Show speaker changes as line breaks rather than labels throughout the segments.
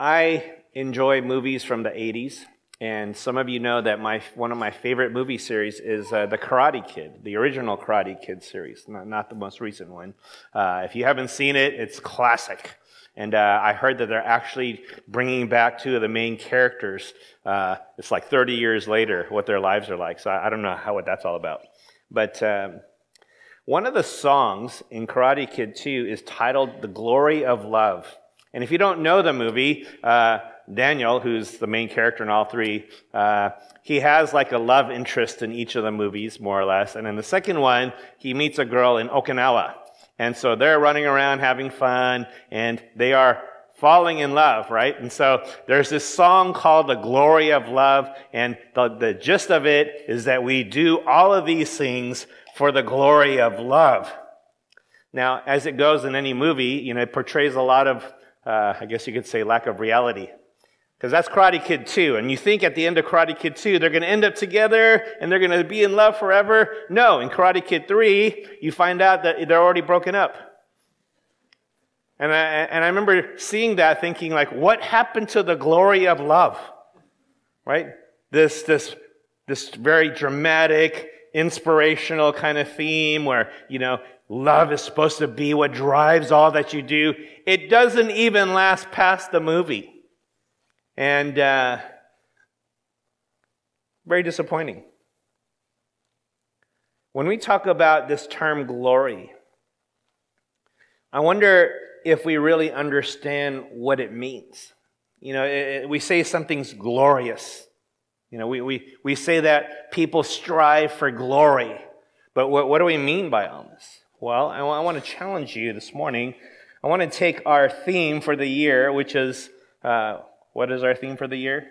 I enjoy movies from the 80s, and some of you know that one of my favorite movie series is The Karate Kid, the original Karate Kid series, not the most recent one. If you haven't seen it, it's classic. And I heard that they're actually bringing back two of the main characters. It's like 30 years later, what their lives are like. So I don't know what that's all about. But one of the songs in Karate Kid 2 is titled The Glory of Love. And if you don't know the movie, Daniel, who's the main character in all three, he has like a love interest in each of the movies, more or less. And in the second one, he meets a girl in Okinawa. And so they're running around having fun, and they are falling in love, right? And so there's this song called The Glory of Love, and the gist of it is that we do all of these things for the glory of love. Now, as it goes in any movie, it portrays a lot of, I guess you could say, lack of reality. Because that's Karate Kid 2. And you think at the end of Karate Kid 2, they're going to end up together and they're going to be in love forever. No, in Karate Kid 3, you find out that they're already broken up. And I remember seeing that thinking, like, what happened to the glory of love? Right? This very dramatic, inspirational kind of theme where, love is supposed to be what drives all that you do. It doesn't even last past the movie. And very disappointing. When we talk about this term glory, I wonder if we really understand what it means. We say something's glorious. We say that people strive for glory. But what do we mean by all this? Well, I want to challenge you this morning. I want to take our theme for the year, which is... what is our theme for the year?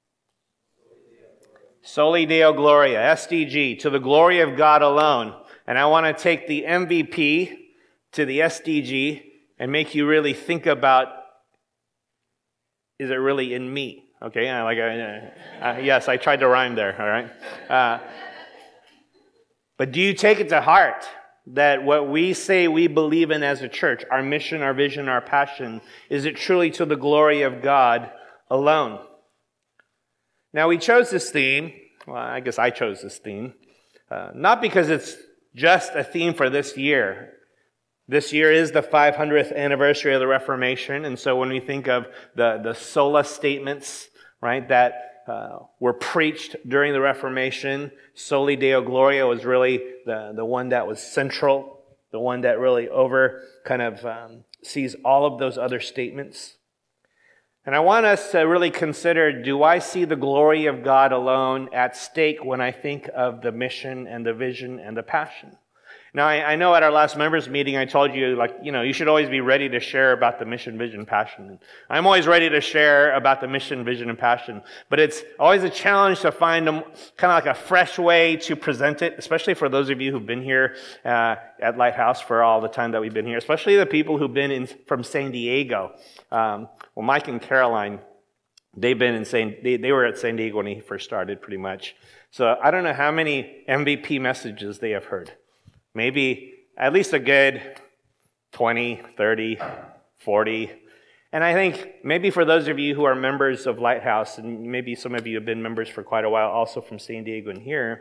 Soli Deo Gloria, SDG, to the glory of God alone. And I want to take the MVP to the SDG and make you really think about, is it really in me? Okay, yes, I tried to rhyme there, all right? But do you take it to heart that what we say we believe in as a church, our mission, our vision, our passion, is it truly to the glory of God alone? Now, we chose this theme. Well, I guess I chose this theme. Not because it's just a theme for this year. This year is the 500th anniversary of the Reformation. And so when we think of the sola statements, right, that were preached during the Reformation, Soli Deo Gloria was really the one that was central, the one that really sees all of those other statements. And I want us to really consider, do I see the glory of God alone at stake when I think of the mission and the vision and the passion? Now, I know at our last members meeting, I told you, you should always be ready to share about the mission, vision, passion. I'm always ready to share about the mission, vision, and passion. But it's always a challenge to find kind of like a fresh way to present it, especially for those of you who've been here at Lighthouse for all the time that we've been here, especially the people who've been from San Diego. Well, Mike and Caroline, they've been they were at San Diego when he first started, pretty much. So I don't know how many MVP messages they have heard. Maybe at least a good 20, 30, 40. And I think maybe for those of you who are members of Lighthouse, and maybe some of you have been members for quite a while, also from San Diego and here,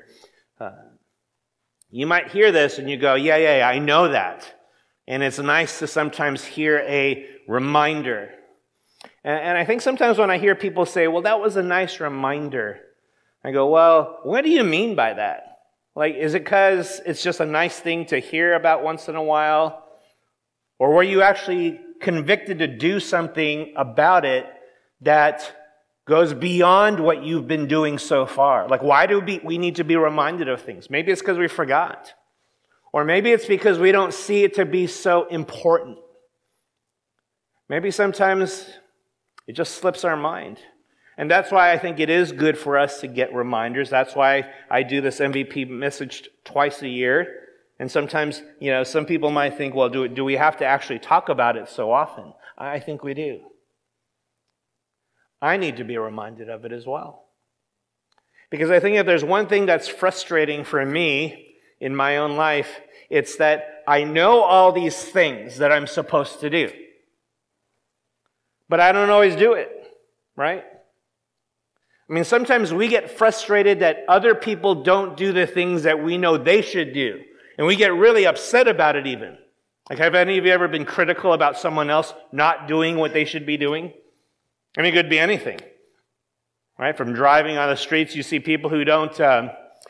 you might hear this and you go, yeah, I know that. And it's nice to sometimes hear a reminder. And I think sometimes when I hear people say, well, that was a nice reminder, I go, well, what do you mean by that? Is it because it's just a nice thing to hear about once in a while? Or were you actually convicted to do something about it that goes beyond what you've been doing so far? Why do we need to be reminded of things? Maybe it's because we forgot. Or maybe it's because we don't see it to be so important. Maybe sometimes it just slips our mind. And that's why I think it is good for us to get reminders. That's why I do this MVP message twice a year. And sometimes, some people might think, well, do we have to actually talk about it so often? I think we do. I need to be reminded of it as well. Because I think if there's one thing that's frustrating for me in my own life, it's that I know all these things that I'm supposed to do. But I don't always do it. right? I mean, sometimes we get frustrated that other people don't do the things that we know they should do. And we get really upset about it even. Like, have any of you ever been critical about someone else not doing what they should be doing? I mean, it could be anything, right? From driving on the streets, you see people who don't turn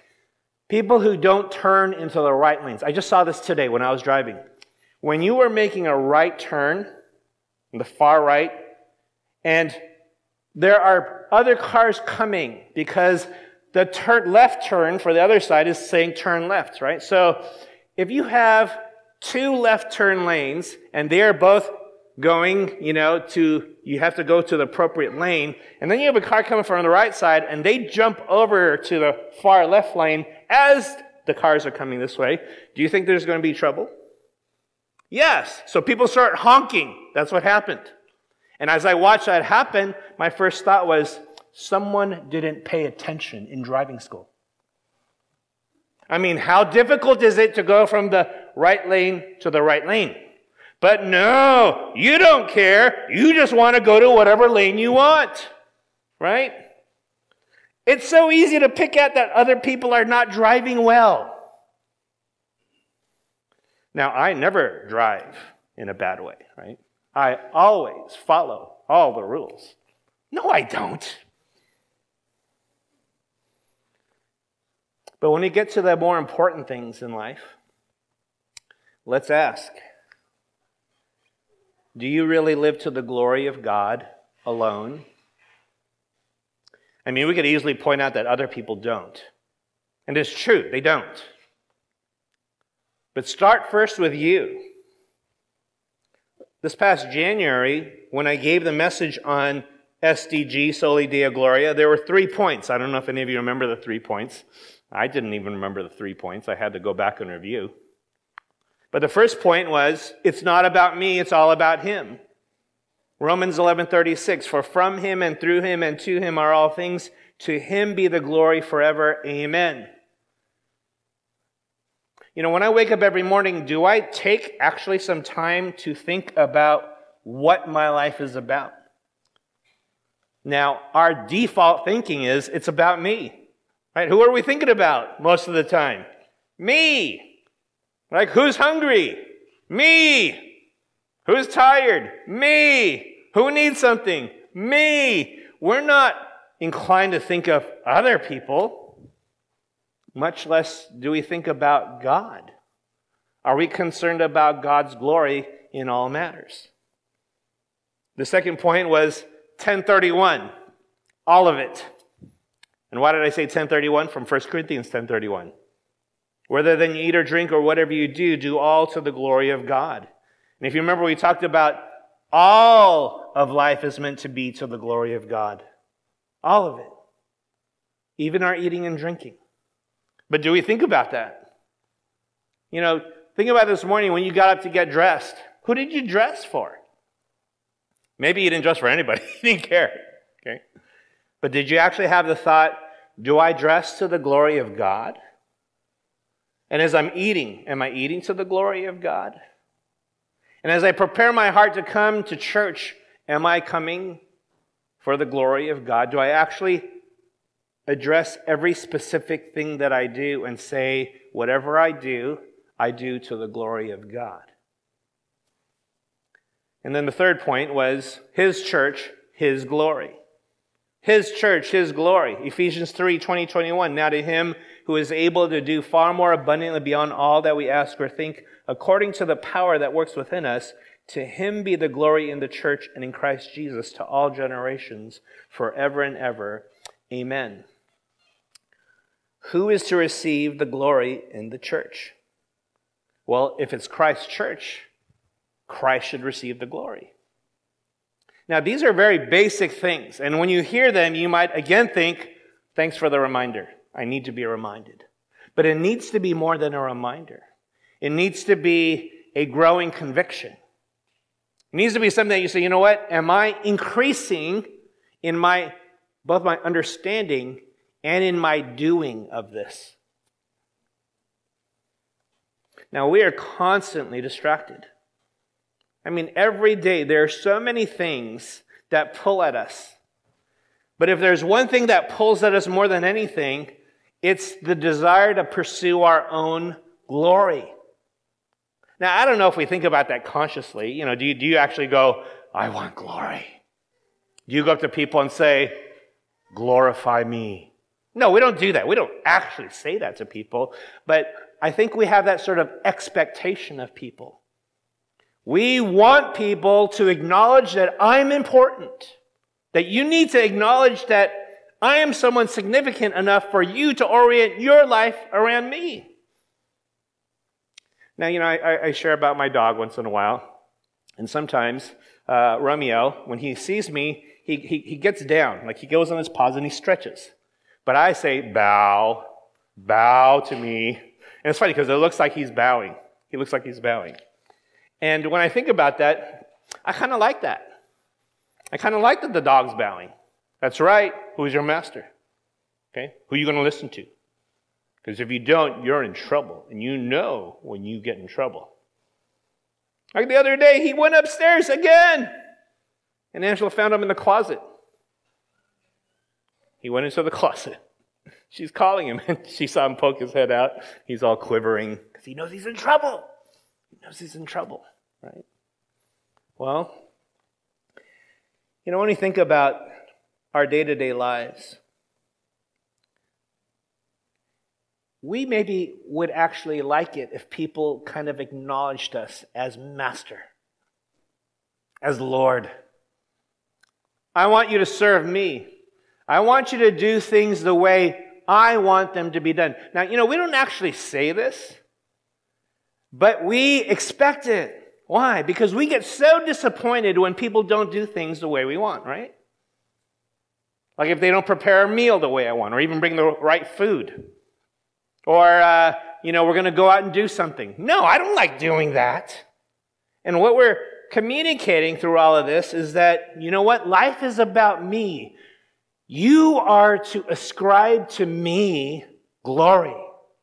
into the right lanes. I just saw this today when I was driving. When you are making a right turn, on the far right, and there are other cars coming because the left turn for the other side is saying turn left, right? So if you have two left turn lanes and they are both going, you have to go to the appropriate lane, and then you have a car coming from the right side and they jump over to the far left lane as the cars are coming this way, do you think there's going to be trouble? Yes. So people start honking. That's what happened. And as I watched that happen, my first thought was, someone didn't pay attention in driving school. I mean, how difficult is it to go from the right lane to the right lane? But no, you don't care. You just want to go to whatever lane you want, right? It's so easy to pick at that other people are not driving well. Now, I never drive in a bad way, right? I always follow all the rules. No, I don't. But when we get to the more important things in life, let's ask, do you really live to the glory of God alone? I mean, we could easily point out that other people don't. And it's true, they don't. But start first with you. This past January, when I gave the message on SDG, Soli Deo Gloria, there were 3 points. I don't know if any of you remember the 3 points. I didn't even remember the 3 points. I had to go back and review. But the first point was, it's not about me, it's all about Him. Romans 11:36, for from Him and through Him and to Him are all things. To Him be the glory forever. Amen. When I wake up every morning, do I take actually some time to think about what my life is about? Now, our default thinking is, it's about me. Right? Who are we thinking about most of the time? Me. Like, who's hungry? Me. Who's tired? Me. Who needs something? Me. We're not inclined to think of other people. Much less do we think about God. Are we concerned about God's glory in all matters? The second point was 10:31. All of it. And why did I say 10:31? From 1 Corinthians 10:31. Whether then you eat or drink or whatever you do, do all to the glory of God. And if you remember, we talked about all of life is meant to be to the glory of God. All of it. Even our eating and drinking. But do we think about that? Think about this morning when you got up to get dressed. Who did you dress for? Maybe you didn't dress for anybody. You didn't care. Okay? But did you actually have the thought, do I dress to the glory of God? And as I'm eating, am I eating to the glory of God? And as I prepare my heart to come to church, am I coming for the glory of God? Do I actually address every specific thing that I do and say, whatever I do to the glory of God? And then the third point was His church, His glory. His church, His glory. Ephesians 3:20-21. Now to Him who is able to do far more abundantly beyond all that we ask or think, according to the power that works within us, to Him be the glory in the church and in Christ Jesus to all generations, forever and ever. Amen. Who is to receive the glory in the church? Well, if it's Christ's church, Christ should receive the glory. Now, these are very basic things, and when you hear them, you might again think, thanks for the reminder. I need to be reminded. But it needs to be more than a reminder. It needs to be a growing conviction. It needs to be something that you say, you know what? Am I increasing in both my understanding and in my doing of this? Now, we are constantly distracted. I mean, every day there are so many things that pull at us. But if there's one thing that pulls at us more than anything, it's the desire to pursue our own glory. Now, I don't know if we think about that consciously. Do you actually go, I want glory? Do you go up to people and say, glorify me? No, we don't do that. We don't actually say that to people. But I think we have that sort of expectation of people. We want people to acknowledge that I'm important. That you need to acknowledge that I am someone significant enough for you to orient your life around me. Now, I share about my dog once in a while. And sometimes Romeo, when he sees me, he gets down. Like he goes on his paws and he stretches. But I say, bow to me. And it's funny because it looks like he's bowing. He looks like he's bowing. And when I think about that, I kind of like that. I kind of like that the dog's bowing. That's right. Who's your master? Okay? Who are you going to listen to? Because if you don't, you're in trouble. And you know when you get in trouble. Like the other day, he went upstairs again. And Angela found him in the closet. He went into the closet. She's calling him, and she saw him poke his head out. He's all quivering because he knows he's in trouble. He knows he's in trouble, right? Well, when you think about our day-to-day lives, we maybe would actually like it if people kind of acknowledged us as master, as Lord. I want you to serve me. I want you to do things the way I want them to be done. Now, we don't actually say this, but we expect it. Why? Because we get so disappointed when people don't do things the way we want, right? Like if they don't prepare a meal the way I want, or even bring the right food. Or, we're going to go out and do something. No, I don't like doing that. And what we're communicating through all of this is that, life is about me. You are to ascribe to me glory.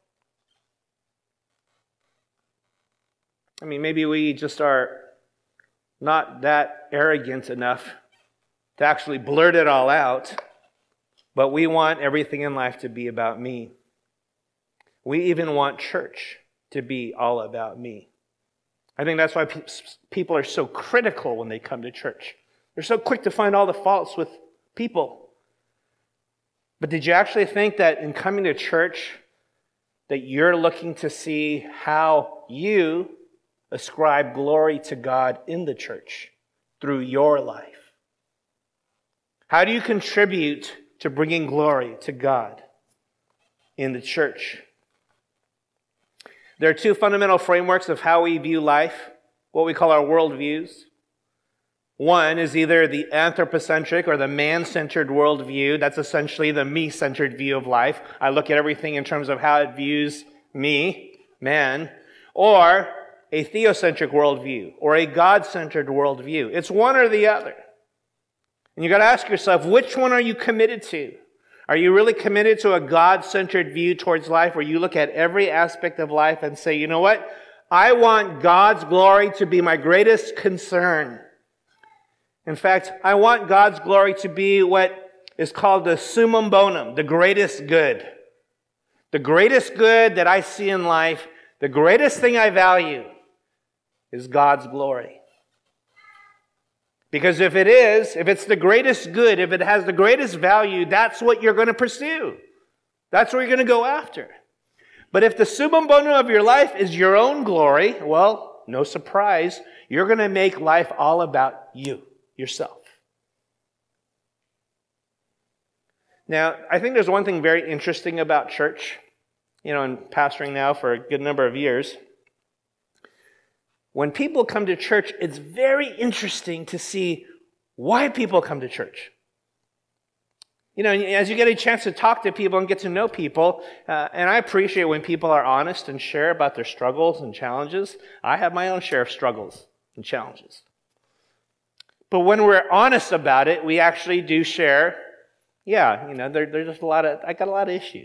Maybe we just are not that arrogant enough to actually blurt it all out, but we want everything in life to be about me. We even want church to be all about me. I think that's why people are so critical when they come to church. They're so quick to find all the faults with people. But did you actually think that in coming to church that you're looking to see how you ascribe glory to God in the church through your life? How do you contribute to bringing glory to God in the church? There are two fundamental frameworks of how we view life, what we call our worldviews. One is either the anthropocentric or the man-centered worldview. That's essentially the me-centered view of life. I look at everything in terms of how it views me, man. Or a theocentric worldview or a God-centered worldview. It's one or the other. And you got to ask yourself, which one are you committed to? Are you really committed to a God-centered view towards life where you look at every aspect of life and say, you know what? I want God's glory to be my greatest concern. In fact, I want God's glory to be what is called the summum bonum, the greatest good. The greatest good that I see in life, the greatest thing I value is God's glory. Because if it's the greatest good, if it has the greatest value, that's what you're going to pursue. That's what you're going to go after. But if the summum bonum of your life is your own glory, well, no surprise, you're going to make life all about you, yourself. Now, I think there's one thing very interesting about church, in pastoring now for a good number of years. When people come to church, it's very interesting to see why people come to church. As you get a chance to talk to people and get to know people, and I appreciate when people are honest and share about their struggles and challenges. I have my own share of struggles and challenges. But when we're honest about it, we actually do share, there's just I got a lot of issues.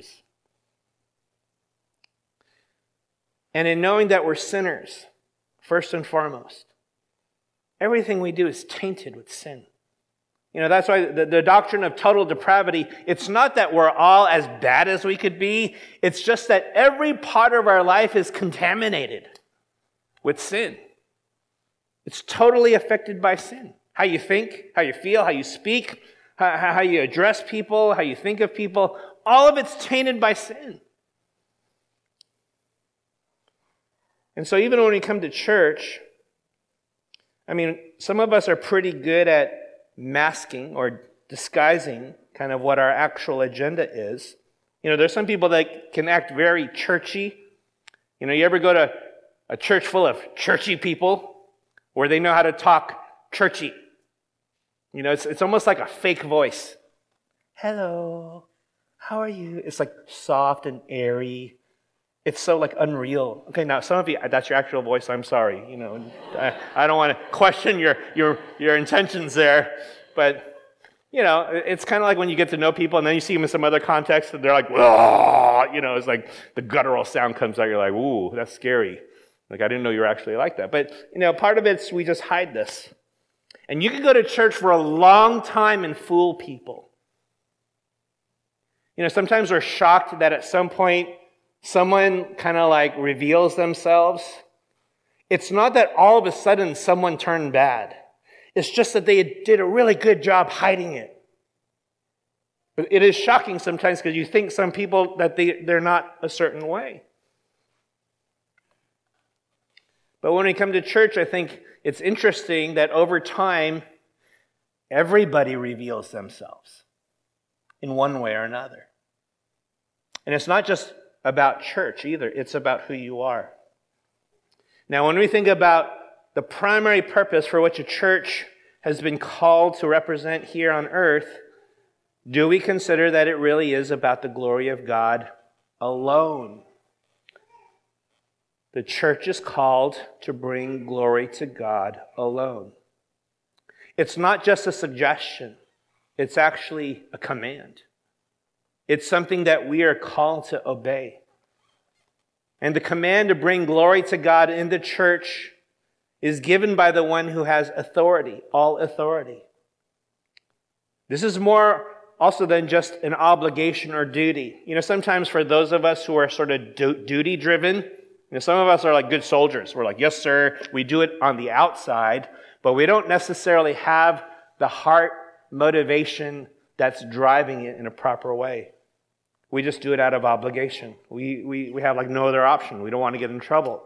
And in knowing that we're sinners, first and foremost, everything we do is tainted with sin. That's why the doctrine of total depravity, it's not that we're all as bad as we could be. It's just that every part of our life is contaminated with sin. It's totally affected by sin. How you think, how you feel, how you speak, how you address people, how you think of people, all of it's tainted by sin. And so even when we come to church, some of us are pretty good at masking or disguising kind of what our actual agenda is. There's some people that can act very churchy. You ever go to a church full of churchy people where they know how to talk churchy? It's almost like a fake voice. Hello, how are you? It's like soft and airy. It's so like unreal. Okay, now some of you, that's your actual voice. I'm sorry. I don't want to question your intentions there, but it's kind of like when you get to know people and then you see them in some other context and they're like, whoa, it's like the guttural sound comes out. You're like, ooh, that's scary. Like I didn't know you were actually like that. But part of it's we just hide this, and you can go to church for a long time and fool people. Sometimes we're shocked that at some point someone kind of like reveals themselves. It's not that all of a sudden someone turned bad. It's just that they did a really good job hiding it. But it is shocking sometimes because you think some people that they're not a certain way. But when we come to church, I think it's interesting that over time, everybody reveals themselves in one way or another. And it's not just about church either. It's about who you are. Now, when we think about the primary purpose for which a church has been called to represent here on earth, do we consider that it really is about the glory of God alone? The church is called to bring glory to God alone. It's not just a suggestion. It's actually a command. It's something that we are called to obey. And the command to bring glory to God in the church is given by the one who has authority, all authority. This is more also than just an obligation or duty. Sometimes for those of us who are sort of duty-driven, some of us are like good soldiers. We're like, yes, sir, we do it on the outside, but we don't necessarily have the heart motivation that's driving it in a proper way. We just do it out of obligation. We have like no other option. We don't want to get in trouble.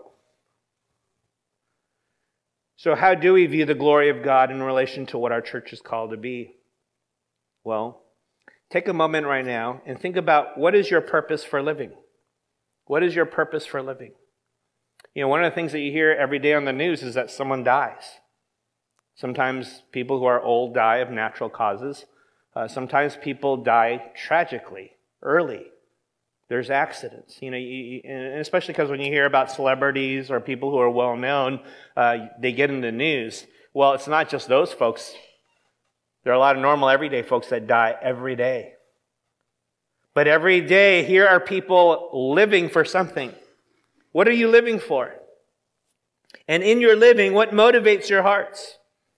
So how do we view the glory of God in relation to what our church is called to be? Well, take a moment right now and think about what is your purpose for living? What is your purpose for living? One of the things that you hear every day on the news is that someone dies. Sometimes people who are old die of natural causes. Sometimes people die tragically, early. There's accidents, and especially because when you hear about celebrities or people who are well known, they get in the news. Well, it's not just those folks. There are a lot of normal, everyday folks that die every day. But every day, here are people living for something. What are you living for? And in your living, what motivates your hearts?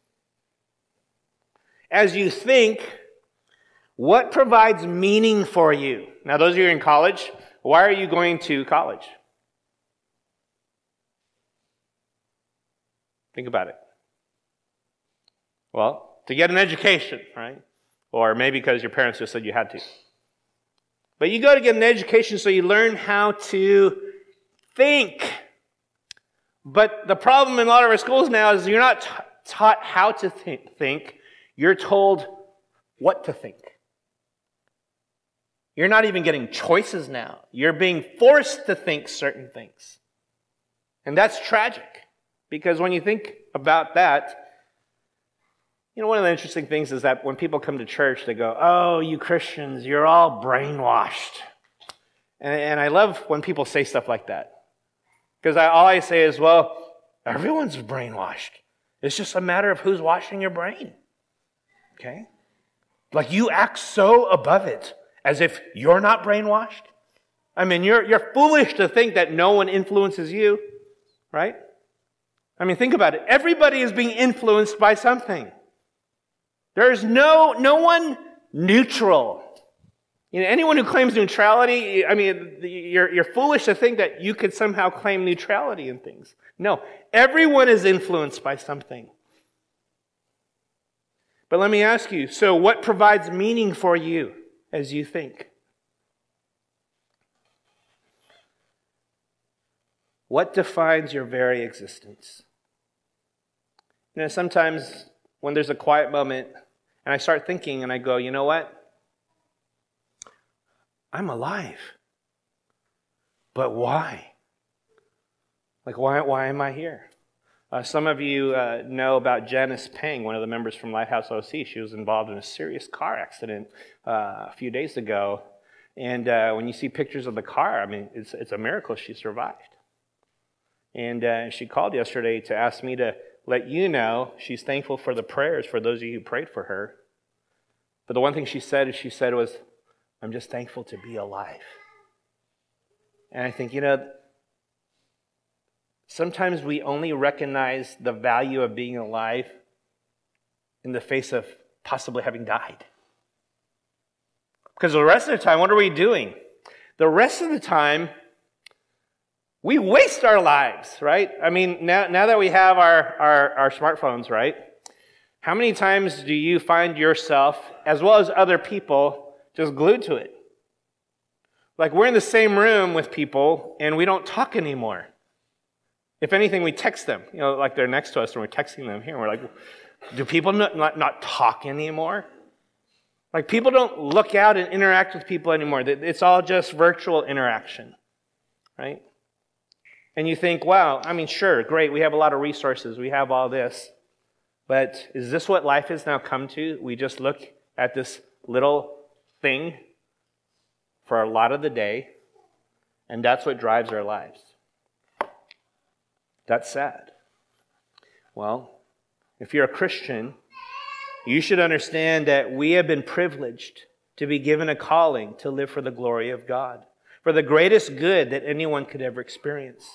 As you think, what provides meaning for you? Now, those of you in college, why are you going to college? Think about it. Well, to get an education, right? Or maybe because your parents just said you had to. But you go to get an education so you learn how to think. But the problem in a lot of our schools now is you're not taught how to think. You're told what to think. You're not even getting choices now. You're being forced to think certain things. And that's tragic. Because when you think about that, one of the interesting things is that when people come to church, they go, oh, you Christians, you're all brainwashed. And I love when people say stuff like that. Because all I say is, well, everyone's brainwashed. It's just a matter of who's washing your brain. Okay? Like you act so above it, as if you're not brainwashed. I mean, you're foolish to think that no one influences you, right? I mean, think about it. Everybody is being influenced by something. There's no one neutral. Anyone who claims neutrality, you're foolish to think that you could somehow claim neutrality in things. No, everyone is influenced by something. But let me ask you, so what provides meaning for you as you think? What defines your very existence? Sometimes when there's a quiet moment and I start thinking and I go, you know what? I'm alive. But why? Why am I here? Some of you know about Janice Peng, one of the members from Lighthouse OC. She was involved in a serious car accident a few days ago. And when you see pictures of the car, it's a miracle she survived. And she called yesterday to ask me to let you know she's thankful for the prayers for those of you who prayed for her. But the one thing she said was, I'm just thankful to be alive. And I think, sometimes we only recognize the value of being alive in the face of possibly having died. Because the rest of the time, what are we doing? The rest of the time, we waste our lives, right? Now that we have our smartphones, right? How many times do you find yourself, as well as other people, just glued to it? We're in the same room with people and we don't talk anymore. If anything, we text them. They're next to us and we're texting them here. And we're like, do people not talk anymore? People don't look out and interact with people anymore. It's all just virtual interaction, right? And you think, wow, sure, great, we have a lot of resources, we have all this. But is this what life has now come to? We just look at this little thing for a lot of the day, and that's what drives our lives. That's sad. Well, if you're a Christian, you should understand that we have been privileged to be given a calling to live for the glory of God, for the greatest good that anyone could ever experience.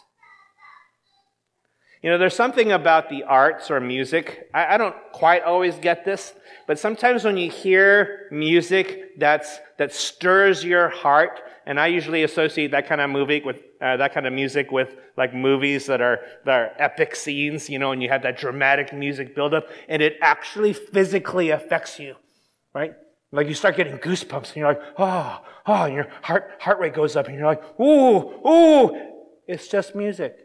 There's something about the arts or music. I don't quite always get this, but sometimes when you hear music that stirs your heart, and I usually associate that kind of music with movies that are epic scenes, and you have that dramatic music buildup, and it actually physically affects you, right? You start getting goosebumps, and you're like, oh, and your heart rate goes up, and you're like, ooh. It's just music.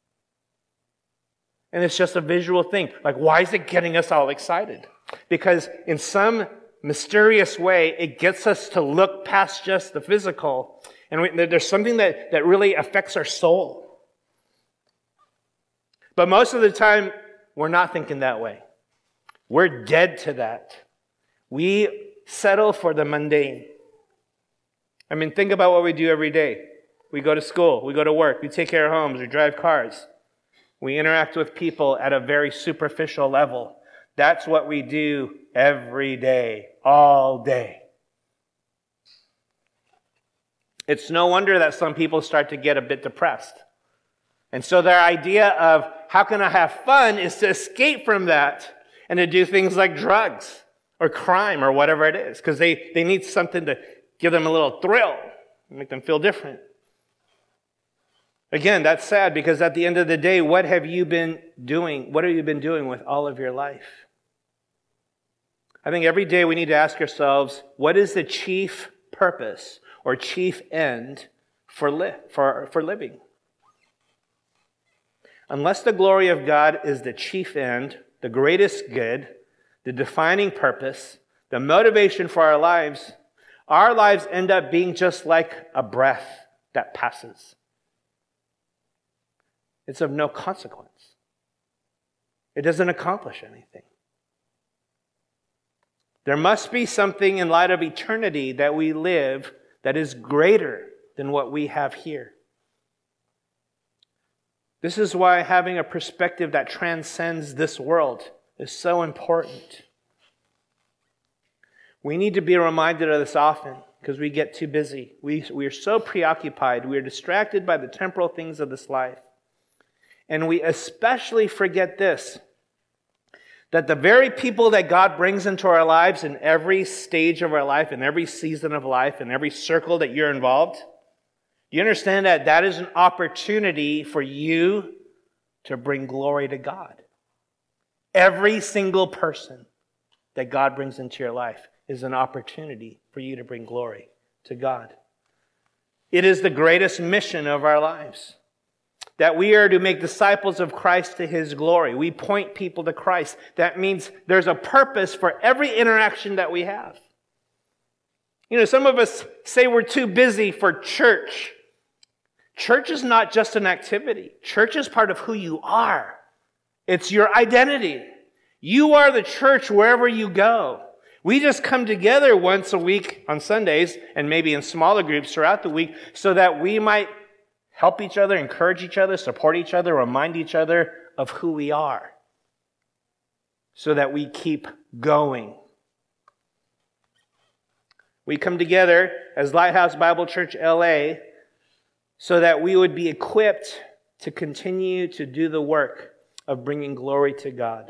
And it's just a visual thing. Why is it getting us all excited? Because in some mysterious way, it gets us to look past just the physical. And there's something that really affects our soul. But most of the time, we're not thinking that way. We're dead to that. We settle for the mundane. Think about what we do every day. We go to school, we go to work, we take care of homes, we drive cars. We interact with people at a very superficial level. That's what we do every day, all day. It's no wonder that some people start to get a bit depressed. And so their idea of how can I have fun is to escape from that and to do things like drugs or crime or whatever it is, because they need something to give them a little thrill, make them feel different. Again, that's sad because at the end of the day, what have you been doing? What have you been doing with all of your life? I think every day we need to ask ourselves, what is the chief purpose or chief end for living? Unless the glory of God is the chief end, the greatest good, the defining purpose, the motivation for our lives end up being just like a breath that passes. It's of no consequence. It doesn't accomplish anything. There must be something in light of eternity that we live that is greater than what we have here. This is why having a perspective that transcends this world is so important. We need to be reminded of this often because we get too busy. We are so preoccupied. We are distracted by the temporal things of this life. And we especially forget this. that the very people that God brings into our lives in every stage of our life, in every season of life, in every circle that you're involved, do you understand that that is an opportunity for you to bring glory to God? Every single person that God brings into your life is an opportunity for you to bring glory to God. It is the greatest mission of our lives, that we are to make disciples of Christ to His glory. We point people to Christ. That means there's a purpose for every interaction that we have. You know, some of us say we're too busy for church. Church is not just an activity. Church is part of who you are. It's your identity. You are the church wherever you go. We just come together once a week on Sundays and maybe in smaller groups throughout the week so that we might help each other, encourage each other, support each other, remind each other of who we are so that we keep going. We come together as Lighthouse Bible Church LA so that we would be equipped to continue to do the work of bringing glory to God.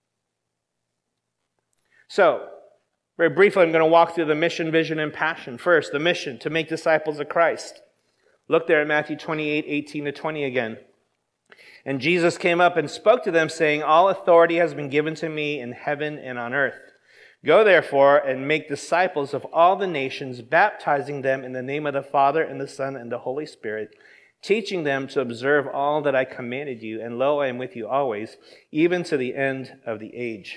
So, very briefly, I'm going to walk through the mission, vision, and passion. First, the mission, to make disciples of Christ. Look there at Matthew 28, 18 to 20 again. And Jesus came up and spoke to them, saying, "All authority has been given to me in heaven and on earth. Go therefore and make disciples of all the nations, baptizing them in the name of the Father and the Son and the Holy Spirit, teaching them to observe all that I commanded you. And lo, I am with you always, even to the end of the age."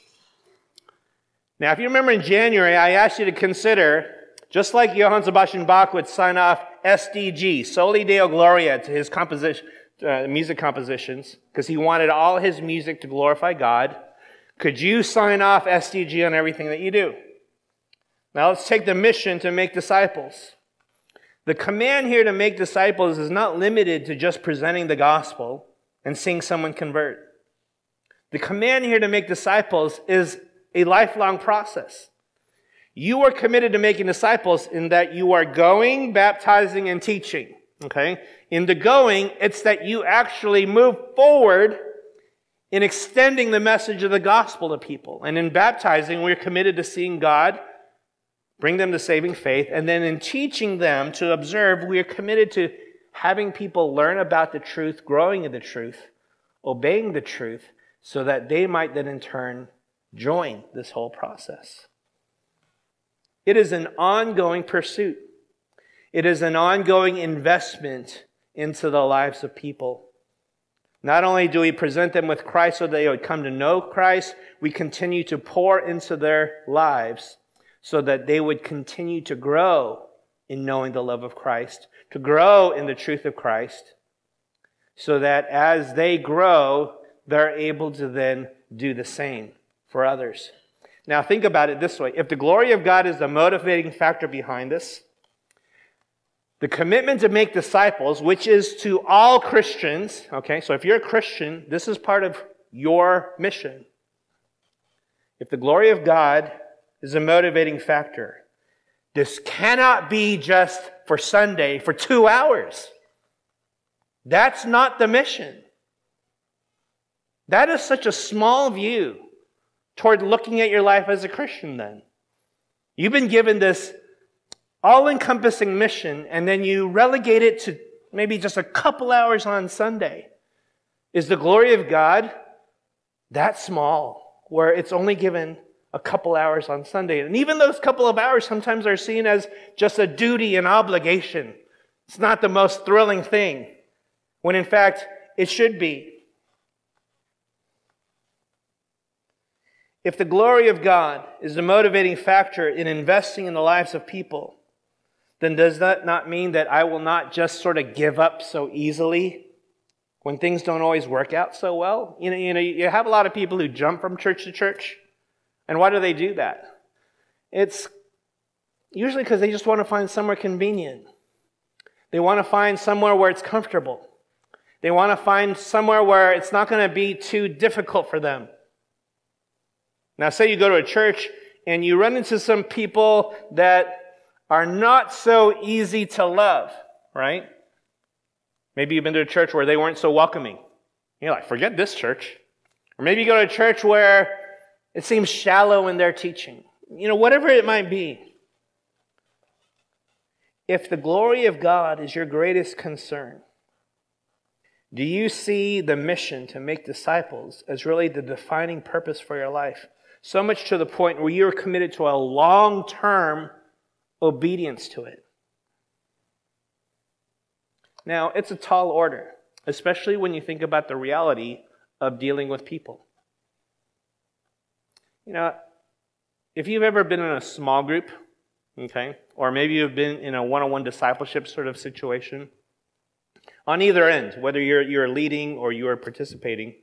Now, if you remember in January, I asked you to consider, just like Johann Sebastian Bach would sign off SDG, Soli Deo Gloria, to his music compositions, because he wanted all his music to glorify God, could you sign off SDG on everything that you do? Now let's take the mission to make disciples. The command here to make disciples is not limited to just presenting the gospel and seeing someone convert. The command here to make disciples is a lifelong process. You are committed to making disciples in that you are going, baptizing, and teaching. Okay? In the going, it's that you actually move forward in extending the message of the gospel to people. And in baptizing, we're committed to seeing God bring them to saving faith. And then in teaching them to observe, we are committed to having people learn about the truth, growing in the truth, obeying the truth, so that they might then in turn join this whole process. It is an ongoing pursuit. It is an ongoing investment into the lives of people. Not only do we present them with Christ so they would come to know Christ, we continue to pour into their lives so that they would continue to grow in knowing the love of Christ, to grow in the truth of Christ, so that as they grow, they're able to then do the same for others. Now think about it this way. If the glory of God is the motivating factor behind this, the commitment to make disciples, which is to all Christians, okay, so if you're a Christian, this is part of your mission. If the glory of God is a motivating factor, this cannot be just for Sunday for 2 hours. That's not the mission. That is such a small view toward looking at your life as a Christian then. You've been given this all-encompassing mission, and then you relegate it to maybe just a couple hours on Sunday. Is the glory of God that small, where it's only given a couple hours on Sunday? And even those couple of hours sometimes are seen as just a duty and obligation. It's not the most thrilling thing, when in fact it should be. If the glory of God is the motivating factor in investing in the lives of people, then does that not mean that I will not just sort of give up so easily when things don't always work out so well? You have a lot of people who jump from church to church. And why do they do that? It's usually because they just want to find somewhere convenient. They want to find somewhere where it's comfortable. They want to find somewhere where it's not going to be too difficult for them. Now, say you go to a church and you run into some people that are not so easy to love, right? Maybe you've been to a church where they weren't so welcoming. You're like, forget this church. Or Or maybe you go to a church where it seems shallow in their teaching. Whatever it might be. If the glory of God is your greatest concern, do you see the mission to make disciples as really the defining purpose for your life? So much to the point where you're committed to a long-term obedience to it. Now, it's a tall order, especially when you think about the reality of dealing with people. If you've ever been in a small group, okay, or maybe you've been in a one-on-one discipleship sort of situation, on either end, whether you're leading or you're participating,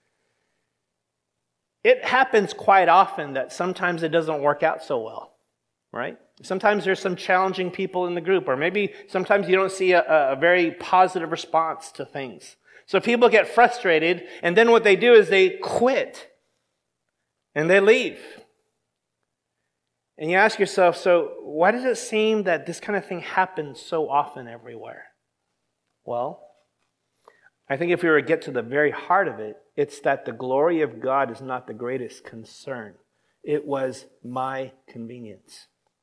it happens quite often that sometimes it doesn't work out so well, right? Sometimes there's some challenging people in the group, or maybe sometimes you don't see a very positive response to things. So people get frustrated, and then what they do is they quit, and they leave. And you ask yourself, so why does it seem that this kind of thing happens so often everywhere? Well, I think if we were to get to the very heart of it, it's that the glory of God is not the greatest concern. It was my convenience.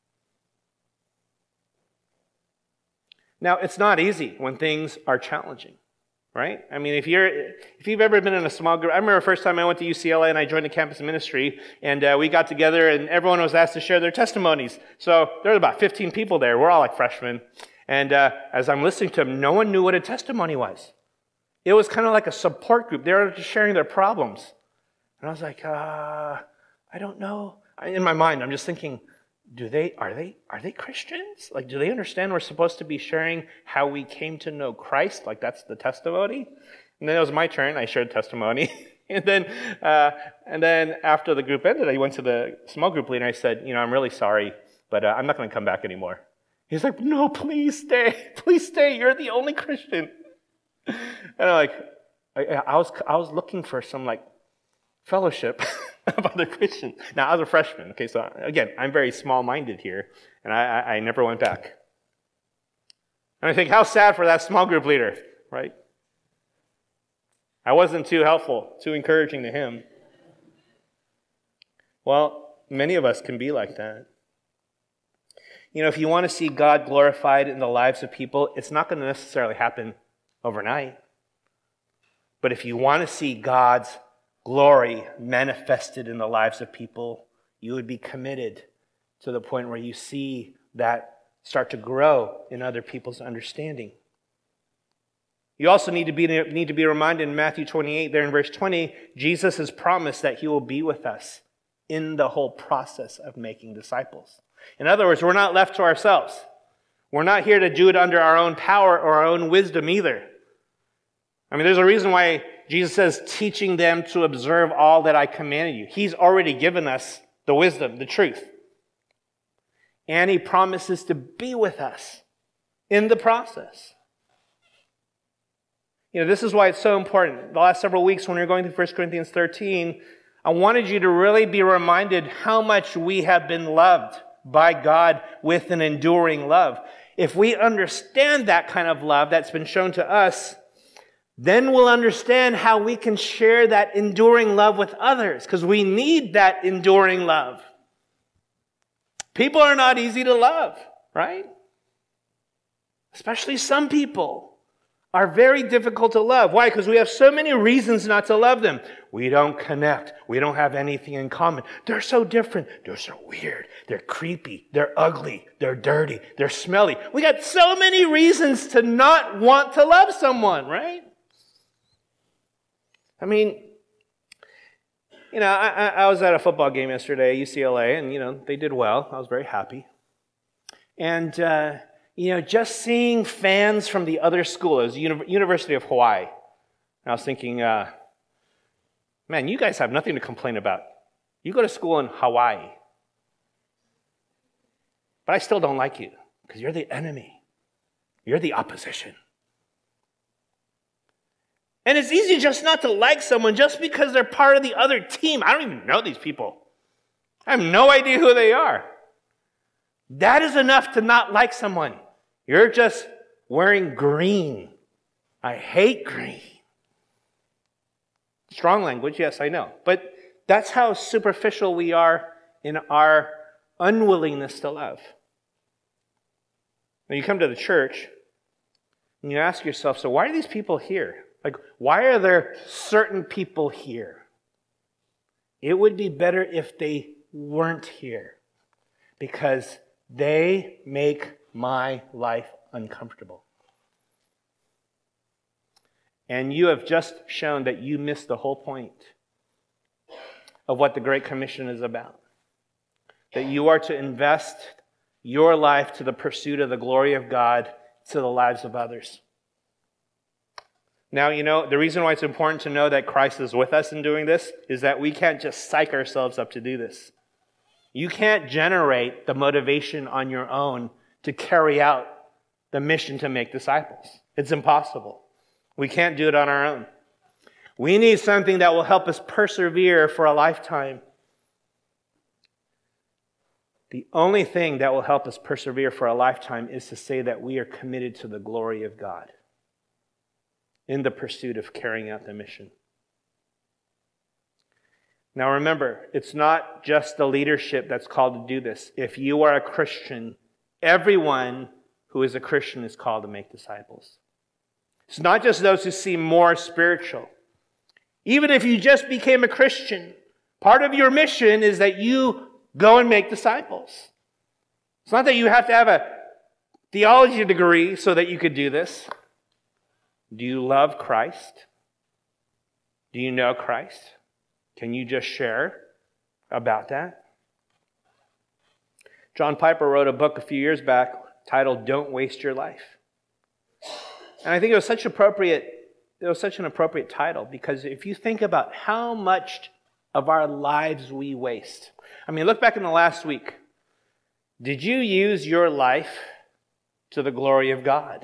Now, it's not easy when things are challenging, right? I mean, if you've ever been in a small group, I remember the first time I went to UCLA and I joined the campus ministry, and we got together and everyone was asked to share their testimonies. So there were about 15 people there. We're all like freshmen. And as I'm listening to them, no one knew what a testimony was. It was kind of like a support group. They were just sharing their problems. And I was like, I don't know. In my mind, I'm just thinking, are they Christians? Like, do they understand we're supposed to be sharing how we came to know Christ? Like, that's the testimony? And then it was my turn. I shared testimony. and then after the group ended, I went to the small group leader and I said, I'm really sorry, but I'm not going to come back anymore. He's like, no, please stay. Please stay. You're the only Christian. And I was looking for some fellowship of other Christians. Now, I was a freshman. Okay, so again, I'm very small-minded here, and I never went back. And I think, how sad for that small group leader, right? I wasn't too helpful, too encouraging to him. Well, many of us can be like that. If you want to see God glorified in the lives of people, it's not going to necessarily happen overnight. But if you want to see God's glory manifested in the lives of people, you would be committed to the point where you see that start to grow in other people's understanding. You also need to be reminded in Matthew 28, there in verse 20, Jesus has promised that he will be with us in the whole process of making disciples. In other words, we're not left to ourselves. We're not here to do it under our own power or our own wisdom either. I mean, there's a reason why Jesus says, teaching them to observe all that I commanded you. He's already given us the wisdom, the truth. And he promises to be with us in the process. This is why it's so important. The last several weeks when we were going through 1 Corinthians 13, I wanted you to really be reminded how much we have been loved by God with an enduring love. If we understand that kind of love that's been shown to us, then we'll understand how we can share that enduring love with others, because we need that enduring love. People are not easy to love, right? Especially some people are very difficult to love. Why? Because we have so many reasons not to love them. We don't connect. We don't have anything in common. They're so different. They're so weird. They're creepy. They're ugly. They're dirty. They're smelly. We got so many reasons to not want to love someone, right? I mean, I was at a football game yesterday at UCLA, and, they did well. I was very happy. And, just seeing fans from the other school, it was University of Hawaii. And I was thinking, man, you guys have nothing to complain about. You go to school in Hawaii. But I still don't like you, because you're the enemy. You're the opposition. And it's easy just not to like someone just because they're part of the other team. I don't even know these people. I have no idea who they are. That is enough to not like someone. You're just wearing green. I hate green. Strong language, yes, I know. But that's how superficial we are in our unwillingness to love. When you come to the church, and you ask yourself, so why are these people here? Like, why are there certain people here? It would be better if they weren't here, because they make my life uncomfortable. And you have just shown that you missed the whole point of what the Great Commission is about. That you are to invest your life to the pursuit of the glory of God to the lives of others. Now, the reason why it's important to know that Christ is with us in doing this is that we can't just psych ourselves up to do this. You can't generate the motivation on your own to carry out the mission to make disciples. It's impossible. We can't do it on our own. We need something that will help us persevere for a lifetime. The only thing that will help us persevere for a lifetime is to say that we are committed to the glory of God in the pursuit of carrying out the mission. Now remember, it's not just the leadership that's called to do this. If you are a Christian, everyone who is a Christian is called to make disciples. It's not just those who seem more spiritual. Even if you just became a Christian, part of your mission is that you go and make disciples. It's not that you have to have a theology degree so that you could do this. Do you love Christ? Do you know Christ? Can you just share about that? John Piper wrote a book a few years back titled "Don't Waste Your Life." And I think it was such an appropriate title, because if you think about how much of our lives we waste. I mean, look back in the last week. Did you use your life to the glory of God?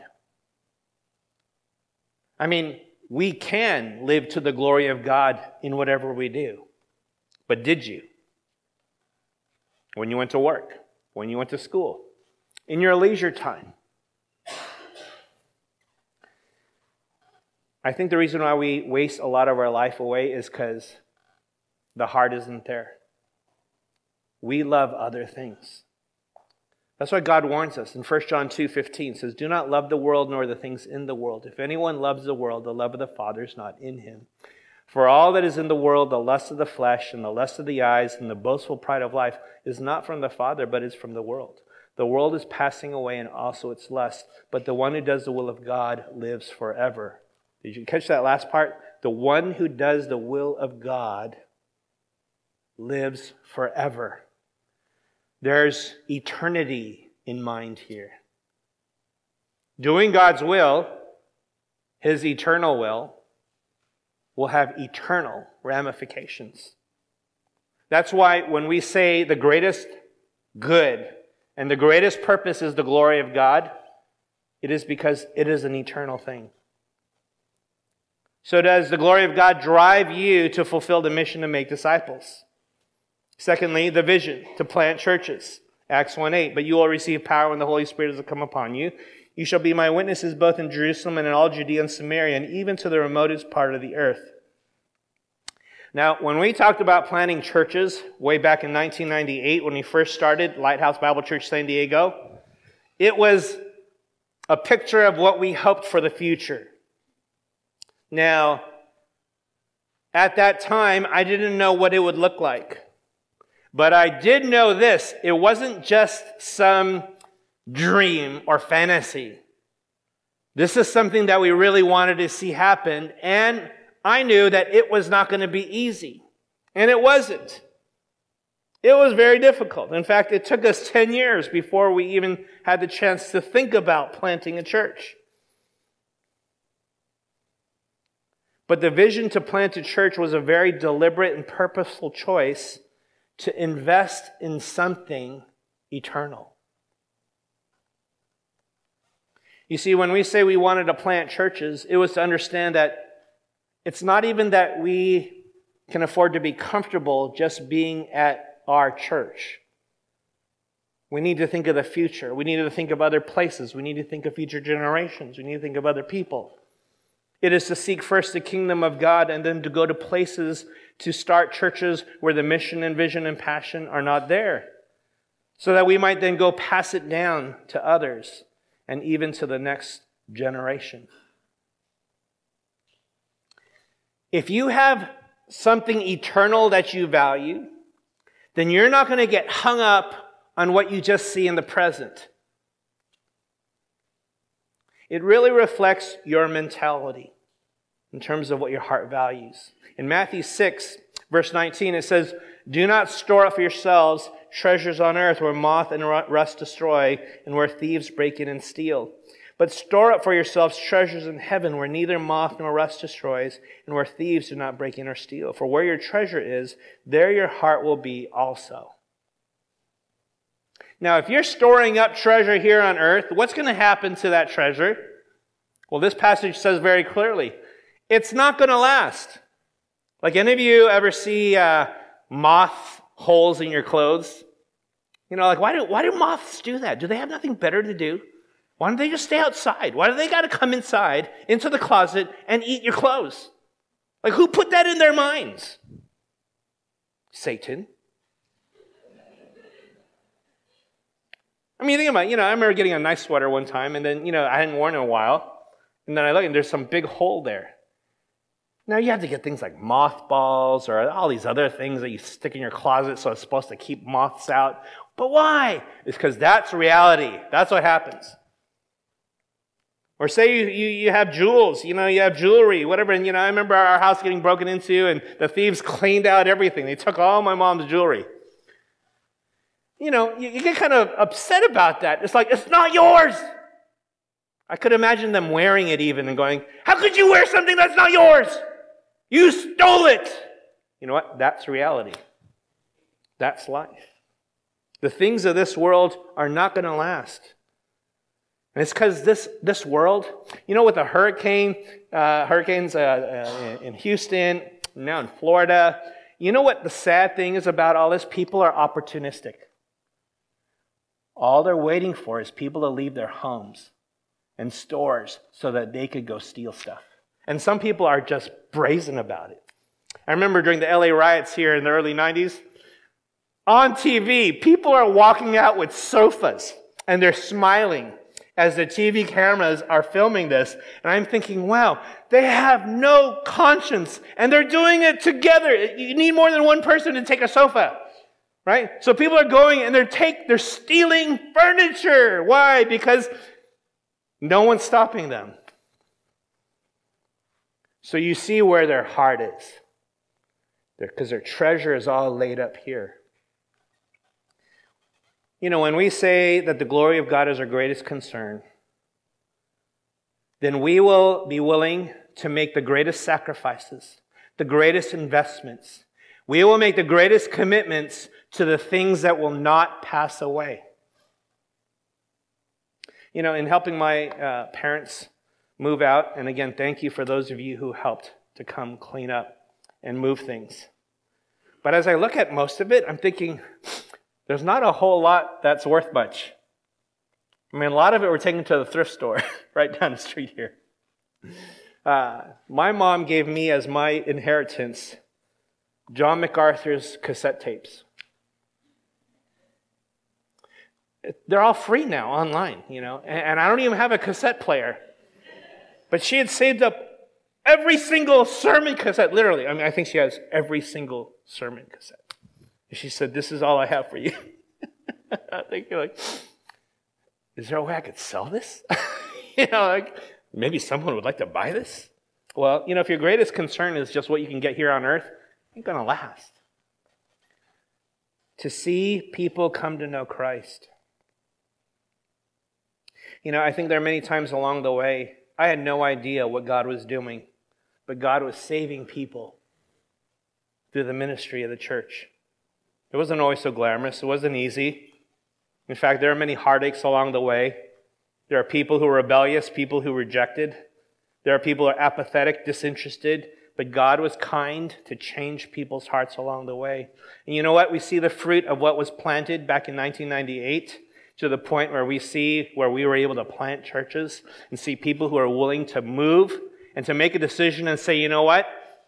I mean, we can live to the glory of God in whatever we do. But did you? When you went to work, when you went to school, in your leisure time. I think the reason why we waste a lot of our life away is because the heart isn't there. We love other things. That's why God warns us in 1 John 2:15 says, "Do not love the world nor the things in the world. If anyone loves the world, the love of the Father is not in him. For all that is in the world, the lust of the flesh and the lust of the eyes and the boastful pride of life is not from the Father, but is from the world. The world is passing away and also its lust, but the one who does the will of God lives forever." Did you catch that last part? The one who does the will of God lives forever. There's eternity in mind here. Doing God's will, His eternal will have eternal ramifications. That's why when we say the greatest good and the greatest purpose is the glory of God, it is because it is an eternal thing. So does the glory of God drive you to fulfill the mission to make disciples? Secondly, the vision to plant churches. Acts 1:8, "But you will receive power when the Holy Spirit has come upon you. You shall be my witnesses both in Jerusalem and in all Judea and Samaria and even to the remotest part of the earth." Now, when we talked about planting churches way back in 1998 when we first started Lighthouse Bible Church San Diego, it was a picture of what we hoped for the future. Now, at that time, I didn't know what it would look like. But I did know this: it wasn't just some dream or fantasy. This is something that we really wanted to see happen, and I knew that it was not going to be easy. And it wasn't. It was very difficult. In fact, it took us 10 years before we even had the chance to think about planting a church. But the vision to plant a church was a very deliberate and purposeful choice to invest in something eternal. You see, when we say we wanted to plant churches, it was to understand that it's not even that we can afford to be comfortable just being at our church. We need to think of the future. We need to think of other places. We need to think of future generations. We need to think of other people. It is to seek first the kingdom of God and then to go to places to start churches where the mission and vision and passion are not there, so that we might then go pass it down to others and even to the next generation. If you have something eternal that you value, then you're not going to get hung up on what you just see in the present. It really reflects your mentality in terms of what your heart values. In Matthew 6, verse 19, it says, "Do not store up for yourselves treasures on earth where moth and rust destroy and where thieves break in and steal. But store up for yourselves treasures in heaven where neither moth nor rust destroys and where thieves do not break in or steal. For where your treasure is, there your heart will be also." Now, if you're storing up treasure here on earth, what's going to happen to that treasure? Well, this passage says very clearly, it's not going to last. Like, any of you ever see moth holes in your clothes? You know, like, why do moths do that? Do they have nothing better to do? Why don't they just stay outside? Why do they got to come inside into the closet and eat your clothes? Like, who put that in their minds? Satan. I mean, think about it. I remember getting a nice sweater one time, and then, I hadn't worn it in a while. And then I look, and there's some big hole there. Now, you have to get things like mothballs or all these other things that you stick in your closet so it's supposed to keep moths out. But why? It's because that's reality. That's what happens. Or say you have jewels, you have jewelry, whatever. And, I remember our house getting broken into, and the thieves cleaned out everything. They took all my mom's jewelry. You get kind of upset about that. It's like, it's not yours. I could imagine them wearing it even and going, how could you wear something that's not yours? You stole it. You know what? That's reality. That's life. The things of this world are not going to last. And it's because this world, with the hurricanes in Houston, now in Florida, you know what the sad thing is about all this? People are opportunistic. All they're waiting for is people to leave their homes and stores so that they could go steal stuff. And some people are just brazen about it. I remember during the LA riots here in the early 90s, on TV, people are walking out with sofas and they're smiling as the TV cameras are filming this. And I'm thinking, wow, they have no conscience and they're doing it together. You need more than one person to take a sofa. Right? So people are going and they're stealing furniture. Why? Because no one's stopping them. So you see where their heart is. Because their treasure is all laid up here. When we say that the glory of God is our greatest concern, then we will be willing to make the greatest sacrifices, the greatest investments. We will make the greatest commitments to the things that will not pass away. In helping my parents move out, and again, thank you for those of you who helped to come clean up and move things. But as I look at most of it, I'm thinking, there's not a whole lot that's worth much. I mean, a lot of it we're taking to the thrift store right down the street here. My mom gave me as my inheritance John MacArthur's cassette tapes. They're all free now online, and I don't even have a cassette player. But she had saved up every single sermon cassette, literally. I mean, I think she has every single sermon cassette. And she said, "This is all I have for you." I think you're like, is there a way I could sell this? Maybe someone would like to buy this? Well, if your greatest concern is just what you can get here on earth, it ain't going to last. To see people come to know Christ. I think there are many times along the way, I had no idea what God was doing, but God was saving people through the ministry of the church. It wasn't always so glamorous. It wasn't easy. In fact, there are many heartaches along the way. There are people who are rebellious, people who rejected. There are people who are apathetic, disinterested, but God was kind to change people's hearts along the way. And you know what? We see the fruit of what was planted back in 1998 to the point where we were able to plant churches and see people who are willing to move and to make a decision and say, you know what?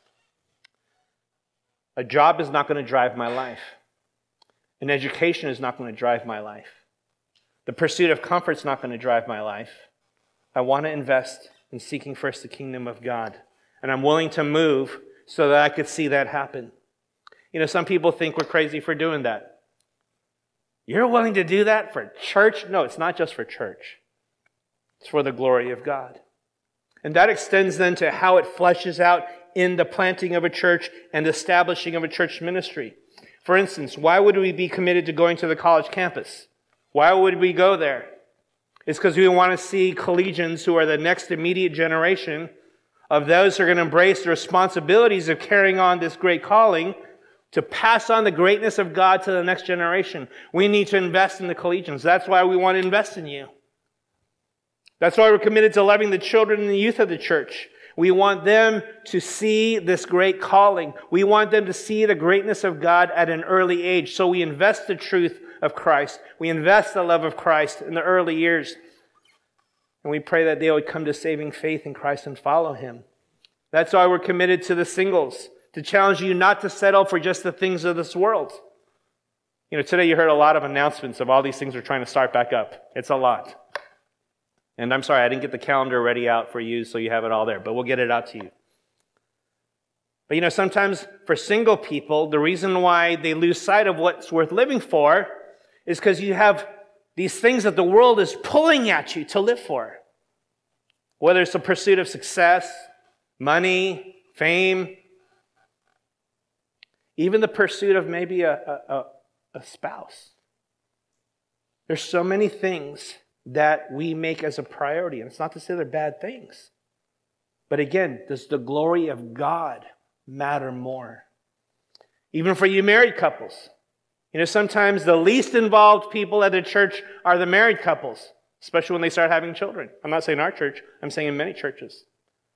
A job is not going to drive my life. An education is not going to drive my life. The pursuit of comfort is not going to drive my life. I want to invest in seeking first the kingdom of God. And I'm willing to move so that I could see that happen. You know, some people think we're crazy for doing that. You're willing to do that for church? No, it's not just for church. It's for the glory of God. And that extends then to how it fleshes out in the planting of a church and establishing of a church ministry. For instance, why would we be committed to going to the college campus? Why would we go there? It's because we want to see collegians who are the next immediate generation of those who are going to embrace the responsibilities of carrying on this great calling to pass on the greatness of God to the next generation. We need to invest in the collegians. That's why we want to invest in you. That's why we're committed to loving the children and the youth of the church. We want them to see this great calling. We want them to see the greatness of God at an early age. So we invest the truth of Christ. We invest the love of Christ in the early years. And we pray that they would come to saving faith in Christ and follow Him. That's why we're committed to the singles, to challenge you not to settle for just the things of this world. You know, today you heard a lot of announcements of all these things we're trying to start back up. It's a lot. And I'm sorry, I didn't get the calendar ready out for you so you have it all there, but we'll get it out to you. But you know, sometimes for single people, the reason why they lose sight of what's worth living for is because you have these things that the world is pulling at you to live for. Whether it's the pursuit of success, money, fame, even the pursuit of maybe a spouse. There's so many things that we make as a priority. And it's not to say they're bad things. But again, does the glory of God matter more? Even for you married couples. You know, sometimes the least involved people at the church are the married couples, especially when they start having children. I'm not saying our church, I'm saying in many churches.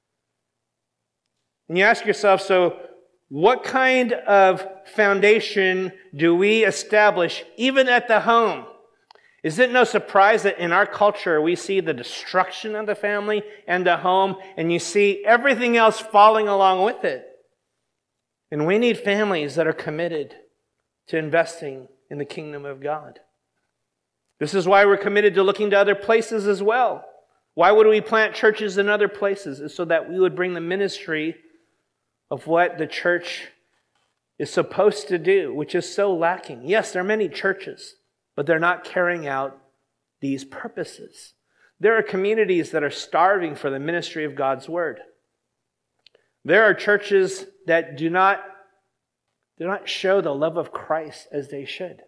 And you ask yourself, so what kind of foundation do we establish even at the home? Is it no surprise that in our culture we see the destruction of the family and the home, and you see everything else falling along with it? And we need families that are committed to investing in the kingdom of God. This is why we're committed to looking to other places as well. Why would we plant churches in other places? It's so that we would bring the ministry of what the church is supposed to do, which is so lacking. Yes, there are many churches, but they're not carrying out these purposes. There are communities that are starving for the ministry of God's word. There are churches that do not show the love of Christ as they should.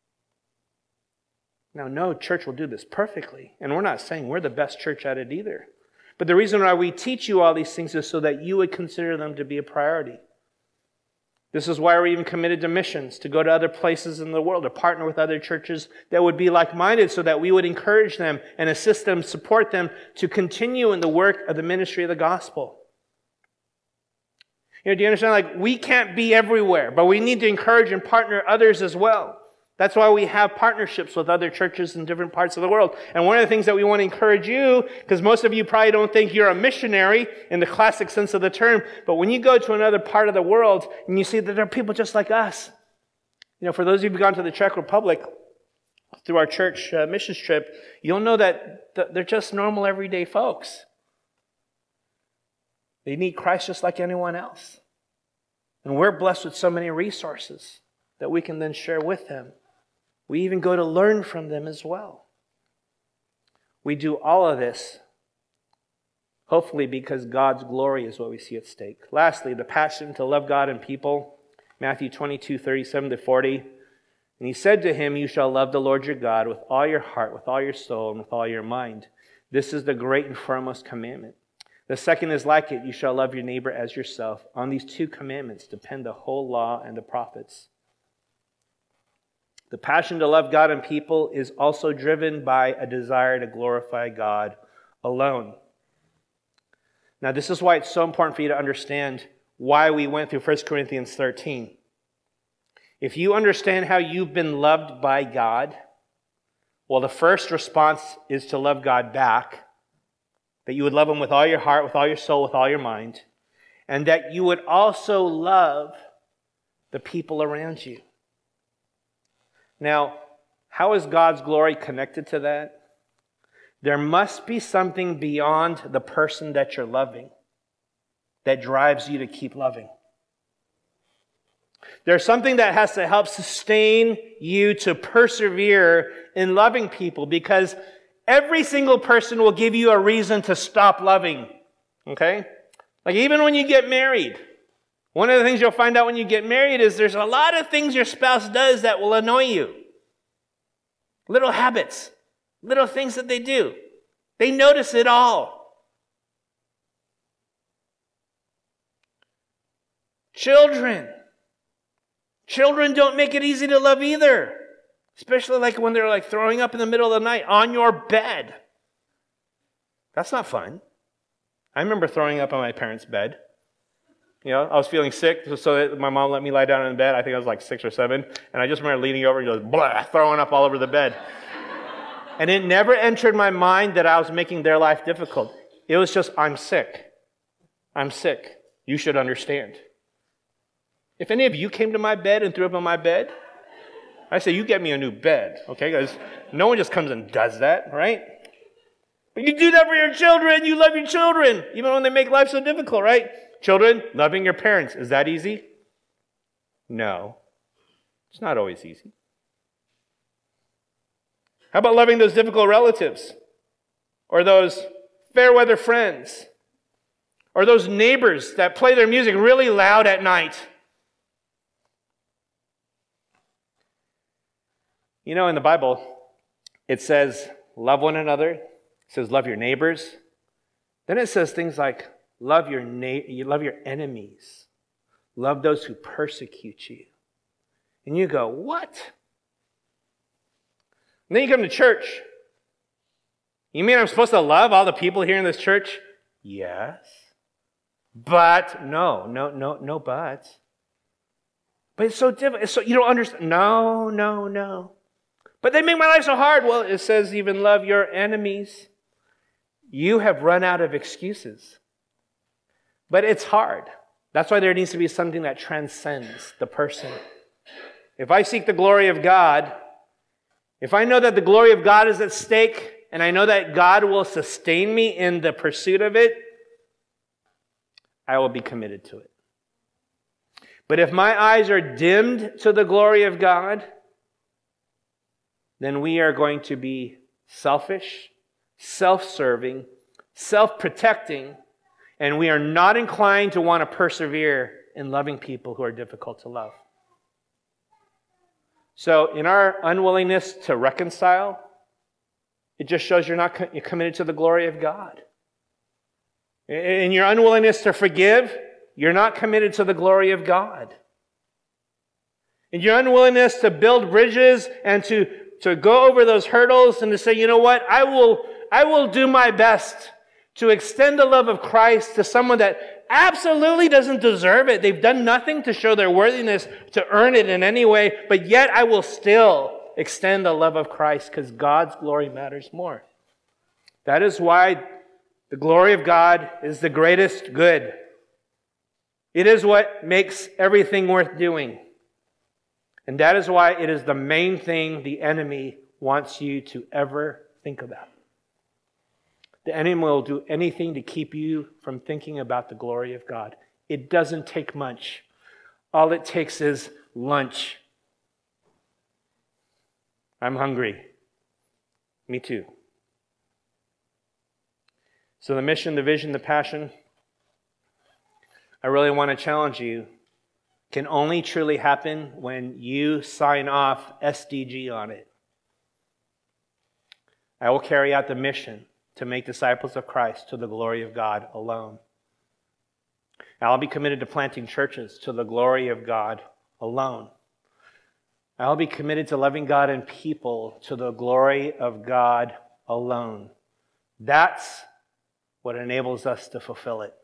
Now, no church will do this perfectly, and we're not saying we're the best church at it either. But the reason why we teach you all these things is so that you would consider them to be a priority. This is why we're even committed to missions, to go to other places in the world, to partner with other churches that would be like-minded so that we would encourage them and assist them, support them to continue in the work of the ministry of the gospel. You know, do you understand? Like, we can't be everywhere, but we need to encourage and partner others as well. That's why we have partnerships with other churches in different parts of the world. And one of the things that we want to encourage you, because most of you probably don't think you're a missionary in the classic sense of the term, but when you go to another part of the world and you see that there are people just like us. You know, for those of you who've gone to the Czech Republic through our church missions trip, you'll know that they're just normal everyday folks. They need Christ just like anyone else. And we're blessed with so many resources that we can then share with them. We even go to learn from them as well. We do all of this, hopefully because God's glory is what we see at stake. Lastly, the passion to love God and people. Matthew 22:37-40. And he said to him, "You shall love the Lord your God with all your heart, with all your soul, and with all your mind. This is the great and foremost commandment. The second is like it, you shall love your neighbor as yourself. On these two commandments depend the whole law and the prophets." The passion to love God and people is also driven by a desire to glorify God alone. Now, this is why it's so important for you to understand why we went through 1 Corinthians 13. If you understand how you've been loved by God, well, the first response is to love God back. that you would love Him with all your heart, with all your soul, with all your mind, and that you would also love the people around you. Now, how is God's glory connected to that? There must be something beyond the person that you're loving that drives you to keep loving. There's something that has to help sustain you to persevere in loving people, because every single person will give you a reason to stop loving. Okay? Like even when you get married, one of the things you'll find out when you get married is there's a lot of things your spouse does that will annoy you. Little habits, little things that they do. They notice it all. Children don't make it easy to love either. Especially like when they're like throwing up in the middle of the night on your bed. That's not fun. I remember throwing up on my parents' bed. You know, I was feeling sick, so my mom let me lie down in bed. I think I was like 6 or 7. And I just remember leaning over and just blah, throwing up all over the bed. And it never entered my mind that I was making their life difficult. It was just, I'm sick. I'm sick. You should understand. If any of you came to my bed and threw up on my bed, I say, you get me a new bed, okay? Because no one just comes and does that, right? But you do that for your children. You love your children, even when they make life so difficult, right? Children, loving your parents. Is that easy? No. It's not always easy. How about loving those difficult relatives? Or those fair weather friends? Or those neighbors that play their music really loud at night? You know, in the Bible, it says, love one another. It says, love your neighbors. Then it says things like, love your enemies. Love those who persecute you. And you go, what? And then you come to church. You mean I'm supposed to love all the people here in this church? Yes. But, no buts. But it's so difficult. So you don't understand. No. But they make my life so hard. Well, it says even love your enemies. You have run out of excuses. But it's hard. That's why there needs to be something that transcends the person. If I seek the glory of God, if I know that the glory of God is at stake, and I know that God will sustain me in the pursuit of it, I will be committed to it. But if my eyes are dimmed to the glory of God, then we are going to be selfish, self-serving, self-protecting, and we are not inclined to want to persevere in loving people who are difficult to love. So in our unwillingness to reconcile, it just shows you're committed to the glory of God. In your unwillingness to forgive, you're not committed to the glory of God. In your unwillingness to build bridges and to go over those hurdles and to say, you know what, I will do my best to extend the love of Christ to someone that absolutely doesn't deserve it. They've done nothing to show their worthiness to earn it in any way, but yet I will still extend the love of Christ because God's glory matters more. That is why the glory of God is the greatest good. It is what makes everything worth doing. And that is why it is the main thing the enemy wants you to ever think about. The enemy will do anything to keep you from thinking about the glory of God. It doesn't take much. All it takes is lunch. I'm hungry. Me too. So the mission, the vision, the passion, I really want to challenge you, can only truly happen when you sign off SDG on it. I will carry out the mission to make disciples of Christ to the glory of God alone. I'll be committed to planting churches to the glory of God alone. I'll be committed to loving God and people to the glory of God alone. That's what enables us to fulfill it.